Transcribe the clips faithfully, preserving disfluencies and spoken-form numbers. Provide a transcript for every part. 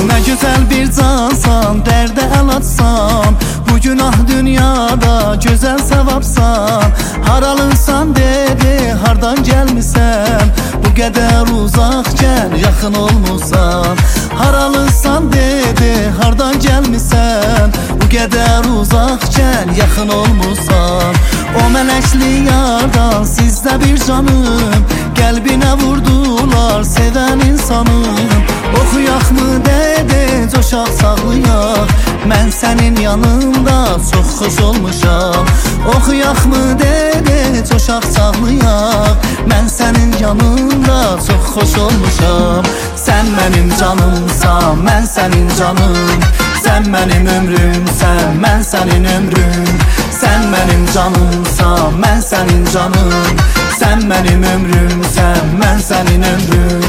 Ne güzel bir cansan, derde el açsan, bu günah dünyada güzel sevapsan. Haralınsan dedi, hardan gelmişsen, bu kadar uzakken yakın olmuşsan. Haralınsan dedi, hardan gelmişsen, bu kadar uzakken yakın olmuşsan. O melekli yardan sizde bir canım, kalbine vurdular seven insanım. Okuyak mı dedi, coşaq sağlayak, mən sənin yanında çox xoş olmuşam. Okuyak mı dedi, coşaq sağlayak, mən sənin yanında çox xoş olmuşam. Sən mənim canımsan, mən sənin canım, sən mənim ömrümsən, mən sənin ömrüm. Sən mənim canımsan, mən sənin canım, sən mənim ömrümsən, mən sənin ömrüm.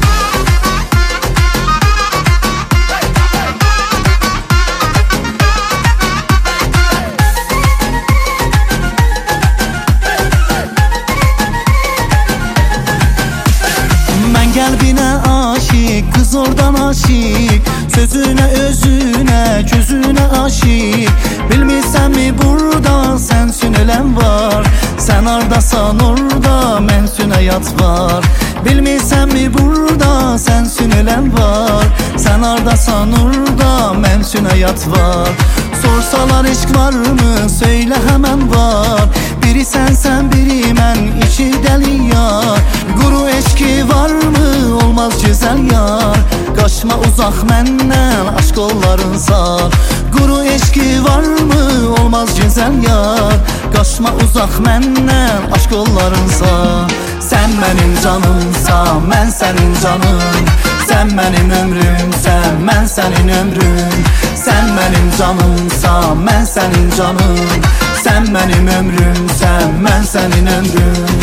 Qəlbinə aşiq, qız oradan aşiq, sözünə, özünə, gözünə aşiq. Bilmirsənmi burada sən üçün ölən var, sən hardasan orada mən üçün həyat var. Bilmirsənmi burada sən üçün ölən var, sən hardasan orada mən üçün həyat var. Sorsalar eşq varmı, söylə həmən var, biri sənsən, biri mən, iki dəli yar. Quru eşki varmı, olmaz güzel yar, qaçma uzaq məndən, aşk qolların sar. Quru eşki varmı, olmaz güzel yar, qaçma uzaq məndən, aşk qolların sar. Sən mənim canımsan, mən sənin canım, sən mənim ömrümsən, mən sənin ömrüm. Sən mənim canımsan, mən sənin canım, sən mənim ömrümsən, mən sənin ömrüm.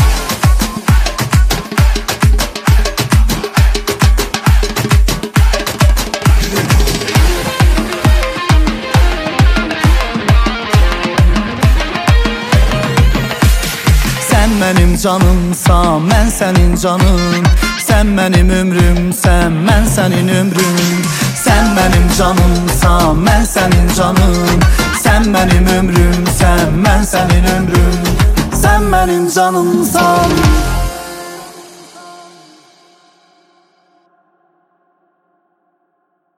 Sən mənim canımsan, mən sənin canım, sən mənim ömrümsən, mən sənin ömrüm. Sən mənim canımsan, mən sənin canım, sən mənim ömrümsən, mən sənin ömrüm. Sən mənim canımsan.